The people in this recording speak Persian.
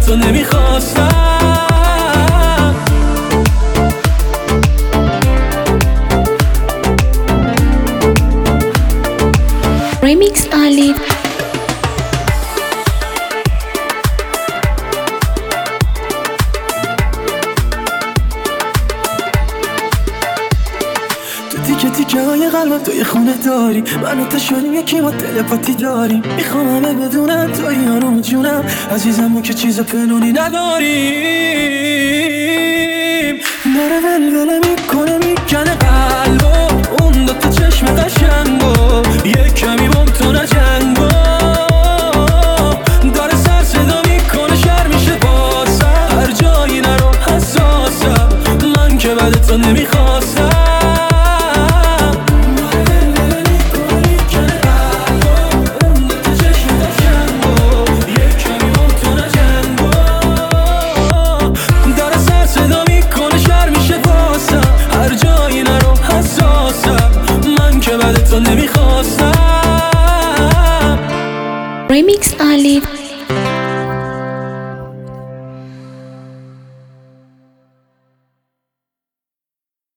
تو نمیخواستم. Remix Ali. تیکه تیکه های قلبم توی خونه داری، من و تو شدیم یکی، ما تلپاتی داریم. میخوام همه بدونم توی یارو جونم، عزیزم ما که چیز پنونی نداریم. داره ولوله میکنه میکنه قلبو، اون دوتا چشم قشنگو، یه کمی بام تو نجنگو. داره سر صدا میکنه شر میشه باسم، هر جایی نرو حساسم، من که بعد تو نمیخواستم. Remix Ali.